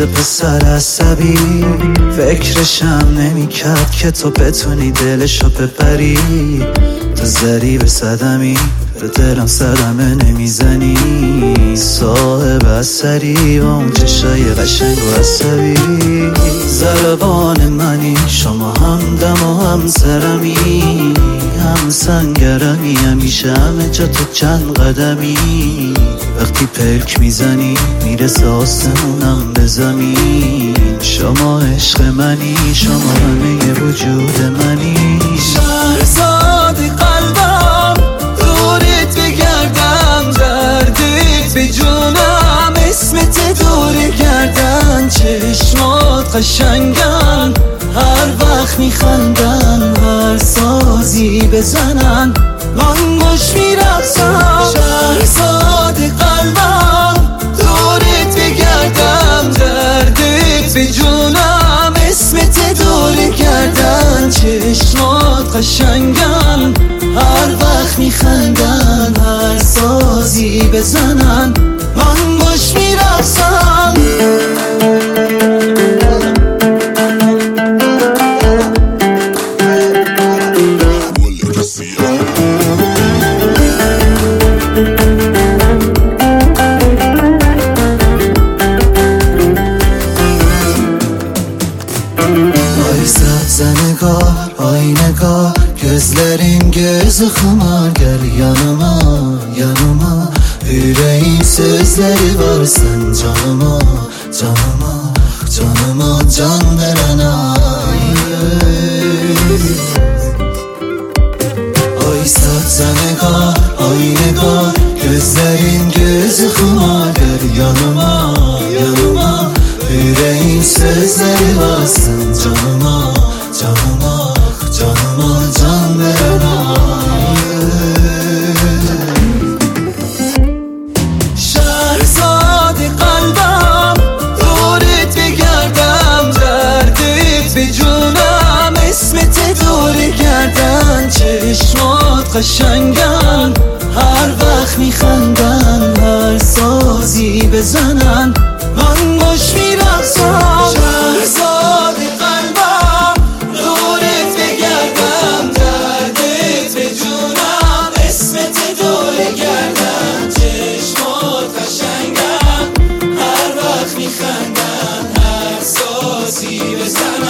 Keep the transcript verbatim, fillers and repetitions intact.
مثل پسر عصبی، فکرشم نمی کرد که تو بتونی دلشو ببری. تو زری به صدمی به دلم صدمه نمیزنی، صاحب اثری و اون چشای قشنگ و عصبی. زربان منی، شما هم دم و هم سرمی، هم سنگرمی، همیشه همه جا تو چند قدمی. وقتی پلک میزنی میرسه آسمونم به زمین. شما عشق منی، شما همه وجود منی. شهرزاد قلبم دورت بگردم، دردت به جونم، اسمت دور گردن. چشمات قشنگن، هر وقت میخندن، هر سازی بزنن من باش میرقصم. شهرزاد قلبم دورت بگردم، دردت به جونم، اسمت دور گردن. چشمات قشنگن، هر وقت میخندن، هر سازی بزنن من باش میرقصم. Ay zənəqar, aynəqar, gözlərin gözü xımar. Gəl yanıma, yanıma, ürəyin sözləri var sən canıma, canıma, canıma can verən ay. Ay zənəqar, aynəqar, gözlərin gözü xımar. Gəl yanıma, yanıma, yüreğin sözleri varsın canıma, canıma, canıma can veren ay. Şehzade kalbim دورت بگردم، دردت به جونم، اسمت دور گردن. چشمات قشنگن، هر وقت میخندن، هر سازی بزنن من باش میرقصم. شهرزاد قلبم دورت بگردم، دردت به جونم، اسمت دور گردن. چشمات قشنگن، هر وقت میخندن، هر سازی بزنن